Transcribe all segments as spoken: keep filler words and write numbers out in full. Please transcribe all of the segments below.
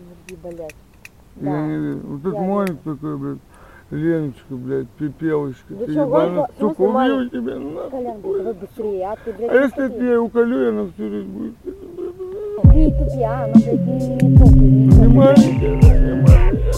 Груди болят. Я Да. не верю. Вот тут Я маленький такой, блядь, Леночка, блядь, пипелочка. Вы Ты чё, ебаная, гонка? В сука, смысле, убью маленький? тебя, нахуй. Колян, давай быстрее, а ты, блядь, А не если я тупи. тебя уколю, она всю жизнь будет. Не тупи, а, она, блядь, не, не тупи, не Не тупи. маленькая, да, не маленькая.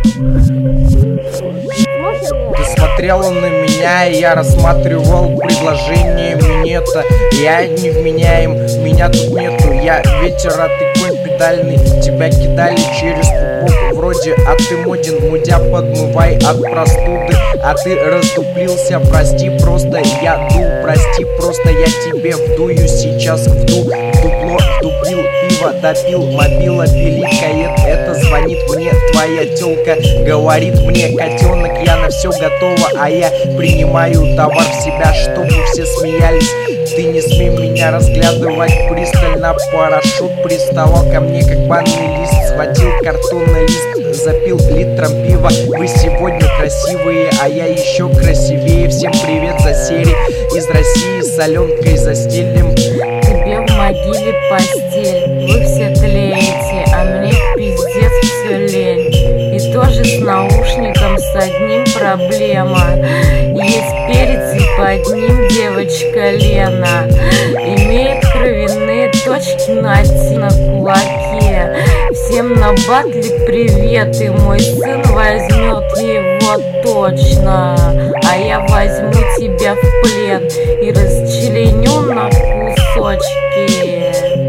Сможешь или нет? Ты смотрела на меня, и я рассматривал предложение минета. Я невменяем, меня тут нету. Я ветер, а ты конь педальный. Тебя кидали через пупок вроде, а ты моден. Мудя, подмывай от простуды. А ты раздуплился, прости, просто я дул. Прости, просто я тебе вдую сейчас вду. В дупло вдуплил, пиво допил. Мобила пиликает, это звонит мне твоя тёлка. Говорит мне, котенок, я на все готова, а я принимаю товар в себя, чтобы все смеялись. Ты не смей меня разглядывать пристально. Парашют приставал ко мне, как банный лист. Схватил картонный лист, запил литром пива. Вы сегодня красивые, а я еще красивее. Всем привет за серии из России, с Аленкой застелим. Тебе в могиле постель, вы все тлеете, а мне пиздец все лень. И тоже с наушником с одним проблема. Есть перец и под ним девочка Лена. Имеет кровяные точки на, на кулаке. Всем на батле привет, и мой сын возьмет его точно. А я возьму тебя в плен и расчленю на кусочки.